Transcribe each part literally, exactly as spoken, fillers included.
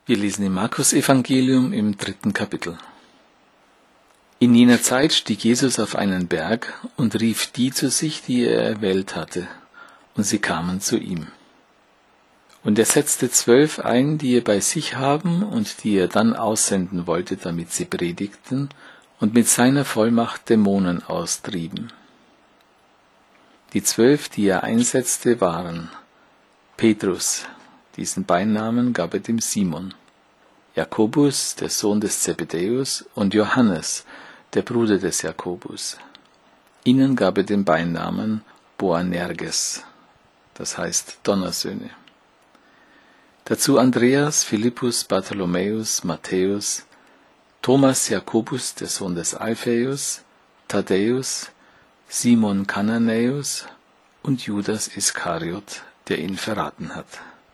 Wir lesen im Markus-Evangelium im dritten Kapitel. In jener Zeit stieg Jesus auf einen Berg und rief die zu sich, die er erwählt hatte, und sie kamen zu ihm. Und er setzte zwölf ein, die er bei sich haben und die er dann aussenden wollte, damit sie predigten und mit seiner Vollmacht Dämonen austrieben. Die zwölf, die er einsetzte, waren Petrus, diesen Beinamen gab er dem Simon, Jakobus, der Sohn des Zebedäus, und Johannes, der Bruder des Jakobus. Ihnen gab er den Beinamen Boanerges, das heißt Donnersöhne. Dazu Andreas, Philippus, Bartholomäus, Matthäus, Thomas, Jakobus, der Sohn des Alphaeus, Thaddäus, Simon Kananäus und Judas Iskariot, der ihn verraten hat.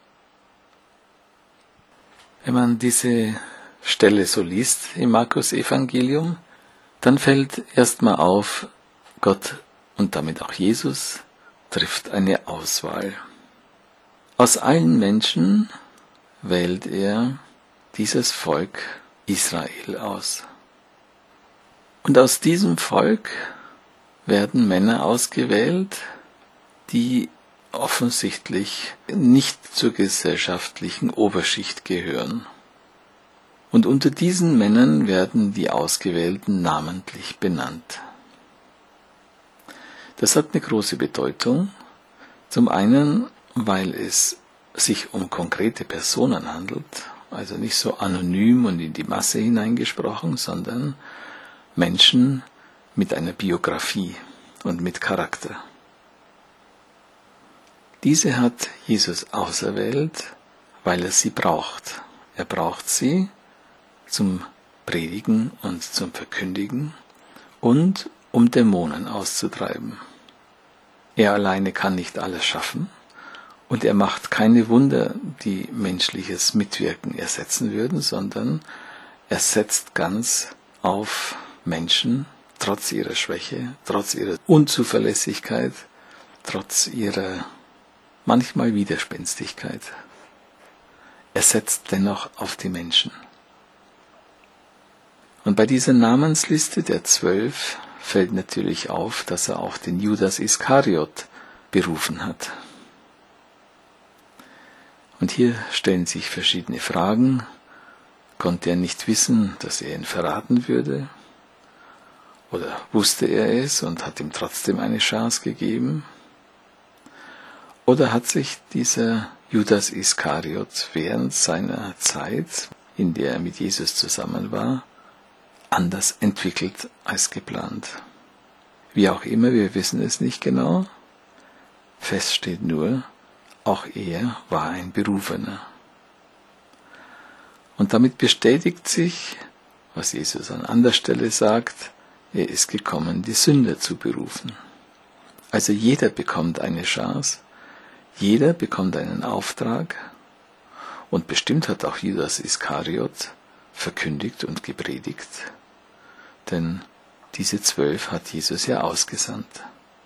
Wenn man diese Stelle so liest im Markus-Evangelium, dann fällt erstmal auf, Gott und damit auch Jesus trifft eine Auswahl. Aus allen Menschen wählt er dieses Volk Israel aus. Und aus diesem Volk werden Männer ausgewählt, die offensichtlich nicht zur gesellschaftlichen Oberschicht gehören. Und unter diesen Männern werden die Ausgewählten namentlich benannt. Das hat eine große Bedeutung. Zum einen, weil es sich um konkrete Personen handelt, also nicht so anonym und in die Masse hineingesprochen, sondern Menschen mit einer Biografie und mit Charakter. Diese hat Jesus auserwählt, weil er sie braucht. Er braucht sie zum Predigen und zum Verkündigen und um Dämonen auszutreiben. Er alleine kann nicht alles schaffen und er macht keine Wunder, die menschliches Mitwirken ersetzen würden, sondern er setzt ganz auf Menschen, trotz ihrer Schwäche, trotz ihrer Unzuverlässigkeit, trotz ihrer manchmal Widerspenstigkeit. Er setzt dennoch auf die Menschen. Und bei dieser Namensliste der Zwölf fällt natürlich auf, dass er auch den Judas Iskariot berufen hat. Und hier stellen sich verschiedene Fragen. Konnte er nicht wissen, dass er ihn verraten würde? Oder wusste er es und hat ihm trotzdem eine Chance gegeben? Oder hat sich dieser Judas Iskariot während seiner Zeit, in der er mit Jesus zusammen war, anders entwickelt als geplant? Wie auch immer, wir wissen es nicht genau. Fest steht nur, auch er war ein Berufener. Und damit bestätigt sich, was Jesus an anderer Stelle sagt, er ist gekommen, die Sünder zu berufen. Also jeder bekommt eine Chance, jeder bekommt einen Auftrag und bestimmt hat auch Judas Iskariot verkündigt und gepredigt, denn diese zwölf hat Jesus ja ausgesandt.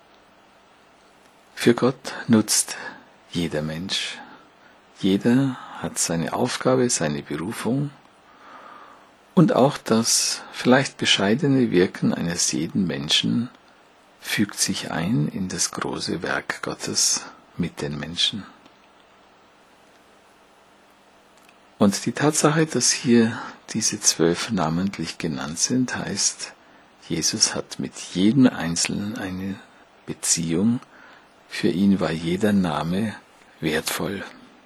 Für Gott nutzt jeder Mensch, jeder hat seine Aufgabe, seine Berufung und auch das vielleicht bescheidene Wirken eines jeden Menschen fügt sich ein in das große Werk Gottes mit den Menschen. Und die Tatsache, dass hier diese zwölf namentlich genannt sind, heißt, Jesus hat mit jedem Einzelnen eine Beziehung. Für ihn war jeder Name wertvoll.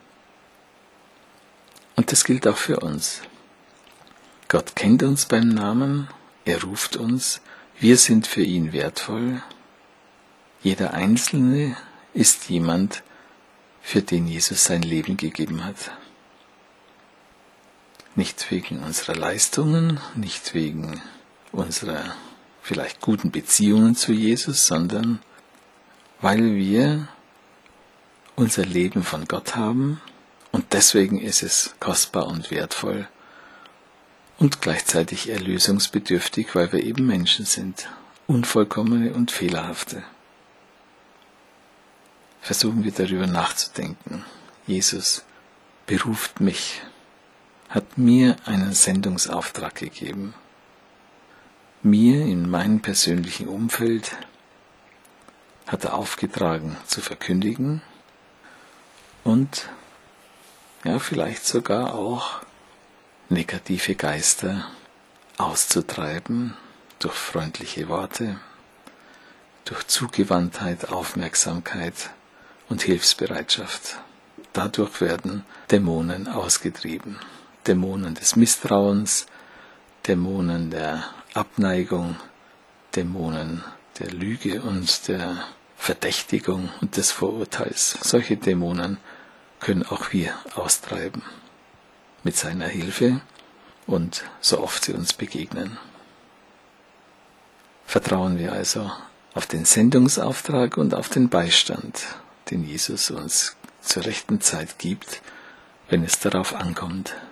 Und das gilt auch für uns. Gott kennt uns beim Namen, er ruft uns, wir sind für ihn wertvoll. Jeder Einzelne ist jemand, für den Jesus sein Leben gegeben hat. Nicht wegen unserer Leistungen, nicht wegen unserer vielleicht guten Beziehungen zu Jesus, sondern weil wir unser Leben von Gott haben und deswegen ist es kostbar und wertvoll und gleichzeitig erlösungsbedürftig, weil wir eben Menschen sind, unvollkommene und fehlerhafte. Versuchen wir darüber nachzudenken. Jesus beruft mich. hat mir einen Sendungsauftrag gegeben. Mir in meinem persönlichen Umfeld hat er aufgetragen zu verkündigen und ja, vielleicht sogar auch negative Geister auszutreiben durch freundliche Worte, durch Zugewandtheit, Aufmerksamkeit und Hilfsbereitschaft. Dadurch werden Dämonen ausgetrieben. Dämonen des Misstrauens, Dämonen der Abneigung, Dämonen der Lüge und der Verdächtigung und des Vorurteils. Solche Dämonen können auch wir austreiben mit seiner Hilfe und so oft sie uns begegnen. Vertrauen wir also auf den Sendungsauftrag und auf den Beistand, den Jesus uns zur rechten Zeit gibt, wenn es darauf ankommt.